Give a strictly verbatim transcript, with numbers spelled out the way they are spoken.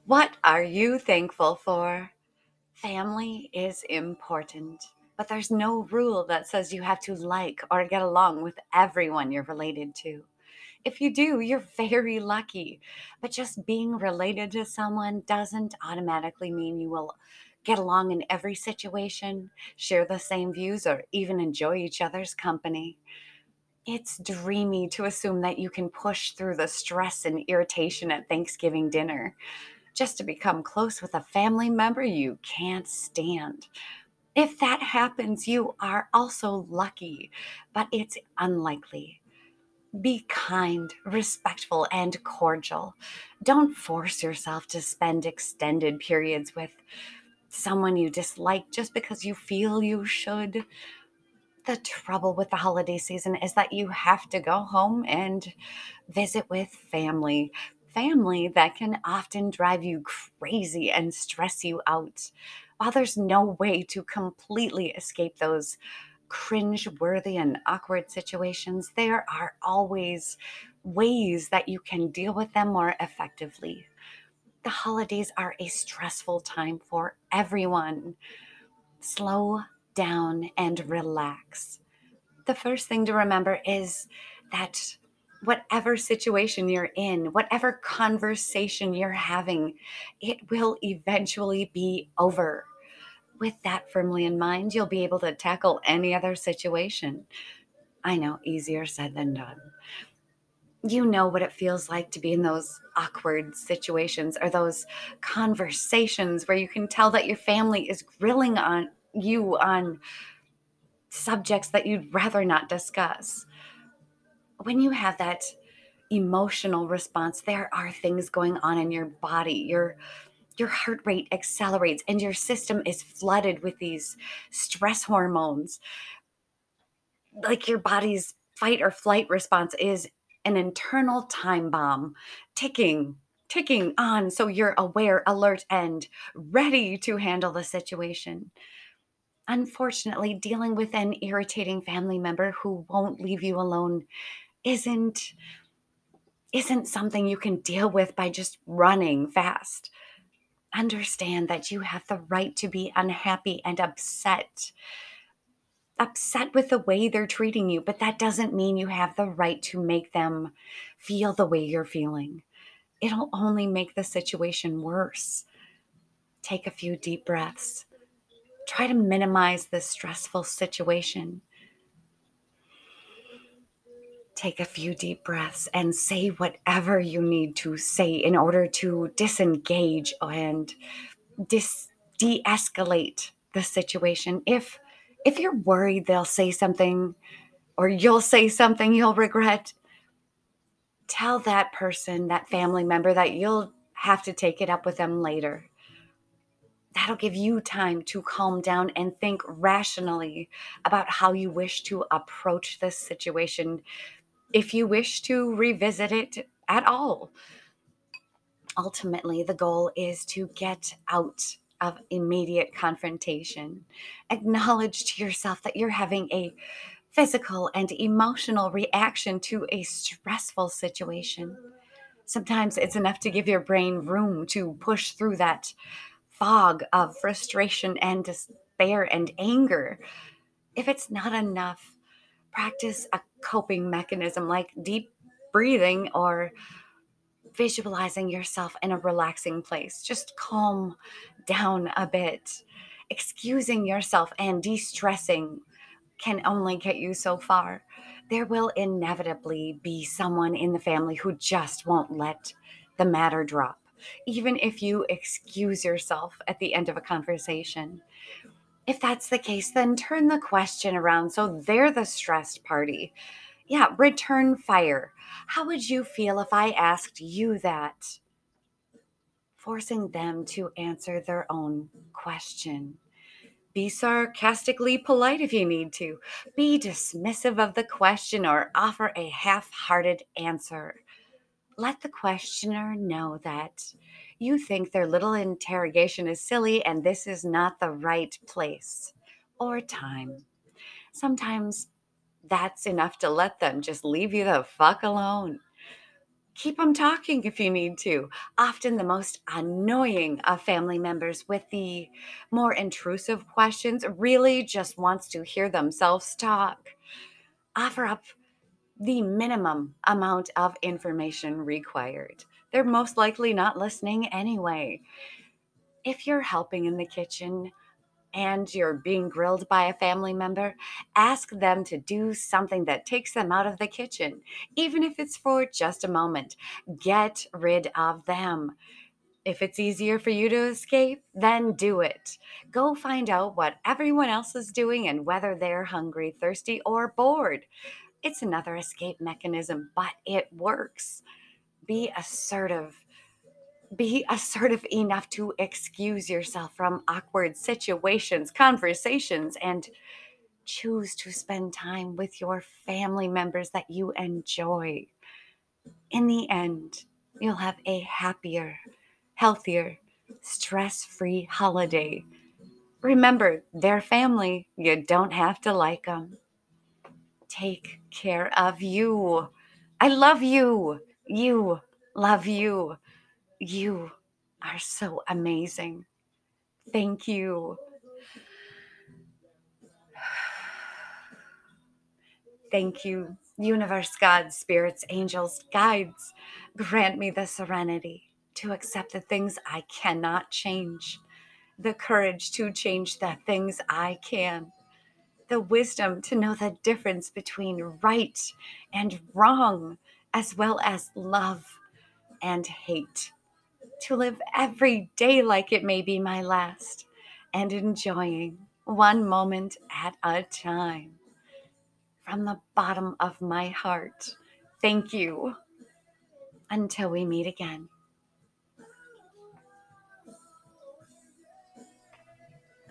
What are you thankful for? Family is important, but there's no rule that says you have to like or get along with everyone you're related to. If you do, you're very lucky. But just being related to someone doesn't automatically mean you will get along in every situation, share the same views, or even enjoy each other's company. It's dreamy to assume that you can push through the stress and irritation at Thanksgiving dinner just to become close with a family member you can't stand. If that happens, you are also lucky, but it's unlikely. Be kind, respectful, and cordial. Don't force yourself to spend extended periods with someone you dislike just because you feel you should. The trouble with the holiday season is that you have to go home and visit with family. Family that can often drive you crazy and stress you out. While there's no way to completely escape those cringe-worthy and awkward situations, there are always ways that you can deal with them more effectively. The holidays are a stressful time for everyone. Slow down and relax. The first thing to remember is that whatever situation you're in, whatever conversation you're having, it will eventually be over. With that firmly in mind, you'll be able to tackle any other situation. I know, easier said than done. You know what it feels like to be in those awkward situations or those conversations where you can tell that your family is grilling on you on subjects that you'd rather not discuss. When you have that emotional response, there are things going on in your body. Your your heart rate accelerates and your system is flooded with these stress hormones. Like your body's fight or flight response is an internal time bomb ticking ticking on, so you're aware, alert, and ready to handle the situation. Unfortunately, dealing with an irritating family member who won't leave you alone isn't isn't something you can deal with by just running fast. Understand that you have the right to be unhappy and upset. Upset with the way they're treating you, but that doesn't mean you have the right to make them feel the way you're feeling. It'll only make the situation worse. Take a few deep breaths. Try to minimize this stressful situation. Take a few deep breaths and say whatever you need to say in order to disengage and dis- de-escalate the situation. If if you're worried they'll say something or you'll say something you'll regret, tell that person, that family member, that you'll have to take it up with them later. That'll give you time to calm down and think rationally about how you wish to approach this situation, if you wish to revisit it at all. Ultimately, the goal is to get out of immediate confrontation. Acknowledge to yourself that you're having a physical and emotional reaction to a stressful situation. Sometimes it's enough to give your brain room to push through that fog of frustration and despair and anger. If it's not enough, practice a coping mechanism like deep breathing or visualizing yourself in a relaxing place. Just calm down a bit. Excusing yourself and de stressing can only get you so far. There will inevitably be someone in the family who just won't let the matter drop, even if you excuse yourself at the end of a conversation. If that's the case, then turn the question around so they're the stressed party. Yeah, return fire. How would you feel if I asked you that? Forcing them to answer their own question. Be sarcastically polite if you need to. Be dismissive of the question or offer a half hearted answer. Let the questioner know that you think their little interrogation is silly and this is not the right place or time. Sometimes that's enough to let them just leave you the fuck alone. Keep them talking if you need to. Often the most annoying of family members with the more intrusive questions really just wants to hear themselves talk. Offer up the minimum amount of information required. They're most likely not listening anyway. If you're helping in the kitchen and you're being grilled by a family member, ask them to do something that takes them out of the kitchen, even if it's for just a moment. Get rid of them. If it's easier for you to escape, then do it. Go find out what everyone else is doing and whether they're hungry, thirsty, or bored. It's another escape mechanism, but it works. Be assertive. Be assertive enough to excuse yourself from awkward situations, conversations, and choose to spend time with your family members that you enjoy. In the end, you'll have a happier, healthier, stress free holiday. Remember, they're family. You don't have to like them. Take care of you. I love you. You love you. You are so amazing. Thank you. Thank you, universe, God, spirits, angels, guides. Grant me the serenity to accept the things I cannot change, the courage to change the things I can, the wisdom to know the difference between right and wrong, as well as love and hate, to live every day like it may be my last, and enjoying one moment at a time. From the bottom of my heart, thank you. Until we meet again.